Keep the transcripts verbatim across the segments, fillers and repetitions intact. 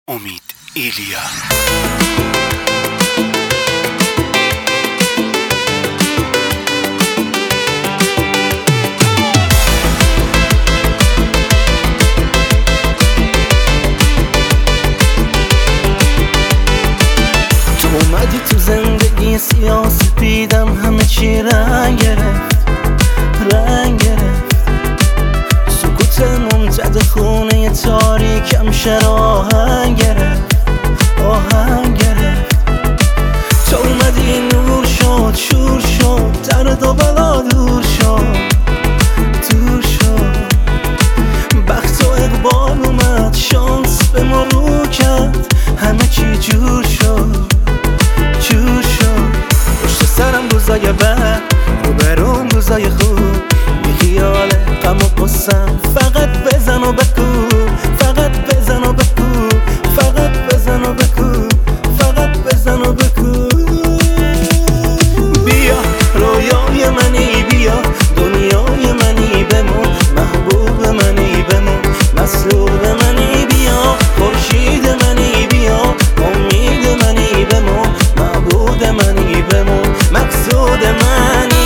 امید ایلیا. تو اومدی تو زندگی سیاسی پیدم همه چی رنگ گرفت رنگ گرفت سکوت ممتد خونه تاریکم شر آهنگ گرفت آهنگ گرفت تو اومدی نور شد شور شد درد و بلا دور شد دور شد بخت و اقبال اومد شانس به ما رو کرد همه چی جور شد جور شد پشت سرم روزای بد رو برون روزای خوب بی خیال غم و قصم فقط بزن و بکو فقط بزن و بکو فقط بزن و بکو فقط بزن و بکو بیا رویای منی بیا دنیای منی بمون محبوب منی بمون مسلوب منی بیا خورشید منی بیا امید منی بمون معبود منی بمون مقصود منی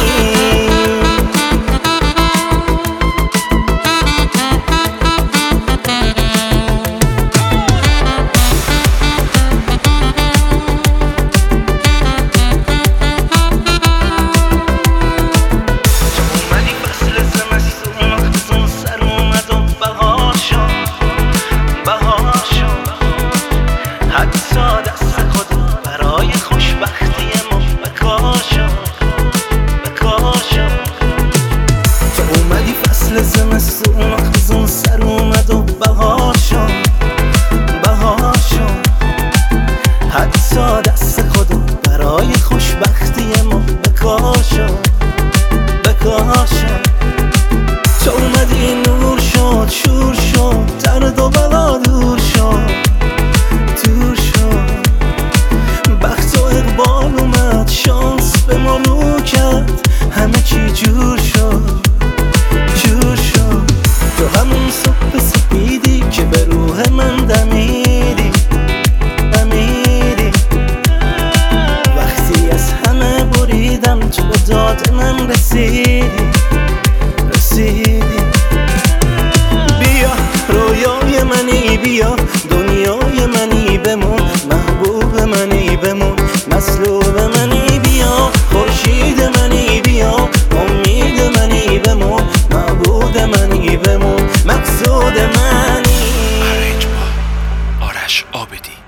زمستون خزون سر اومد و بهار شد بهار شد حتی دست خودو برای خوشبختی ما به کار شد به کار شد تو اومدی نور شد شور شد درد و بلا دور شد دور شد بخت و اقبال اومد شانس به ما رو کرد همه چی جور شد جور شد تو همون صبح سپیدی که به روح من دمیدی دمیدی وقتی از همه بریدم تو به داد من رسیدی رسیدی بیا رویای منی بیا دنیای منی بمون محبوب منی بمون مسلوب منی بیا خورشید منی بیا امید منی بمون معبود منی بمون مقصود منی. آرنج با آرش عابدی.